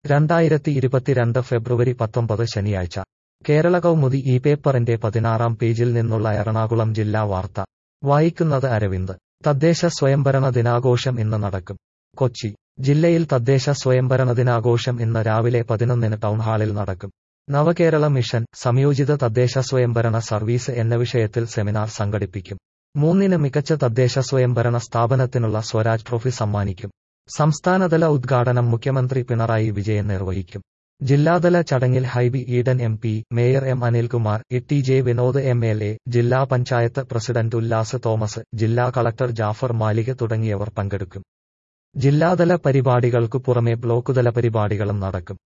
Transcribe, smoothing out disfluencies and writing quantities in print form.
2022 ഫെബ്രുവരി 19 ശനിയാഴ്ച കേരള കൗമുദി ഈ പേപ്പറിന്റെ 16-ാം പേജിൽ നിന്നുള്ള എറണാകുളം ജില്ലാ വാർത്ത വായിക്കുന്നത് അരവിന്ദ്. തദ്ദേശ സ്വയംഭരണ ദിനാഘോഷം ഇന്ന് നടക്കും. കൊച്ചി ജില്ലയിൽ തദ്ദേശ സ്വയംഭരണ ദിനാഘോഷം ഇന്ന് രാവിലെ 11-ന് ടൗൺഹാളിൽ നടക്കും. നവകേരള മിഷൻ, സംയോജിത തദ്ദേശ സ്വയംഭരണ സർവീസ് എന്ന വിഷയത്തിൽ സെമിനാർ സംഘടിപ്പിക്കും. 3-ന് മികച്ച തദ്ദേശ സ്വയംഭരണ സ്ഥാപനത്തിനുള്ള സ്വരാജ് ട്രോഫി സമ്മാനിക്കും. സംസ്ഥാനതല ഉദ്ഘാടനം മുഖ്യമന്ത്രി പിണറായി വിജയൻ നിർവഹിക്കും. ജില്ലാതല ചടങ്ങിൽ Hibi Eden MP, mayor M. Anilkumar, T. Vinod MLA, ജില്ലാ പഞ്ചായത്ത് പ്രസിഡന്റ് ഉല്ലാസ് തോമസ്, ജില്ലാ കളക്ടർ ജാഫർ മാലിക് തുടങ്ങിയവർ പങ്കെടുക്കും. ജില്ലാതല പരിപാടികൾക്കു പുറമെ ബ്ലോക്കുതല പരിപാടികളും നടക്കും.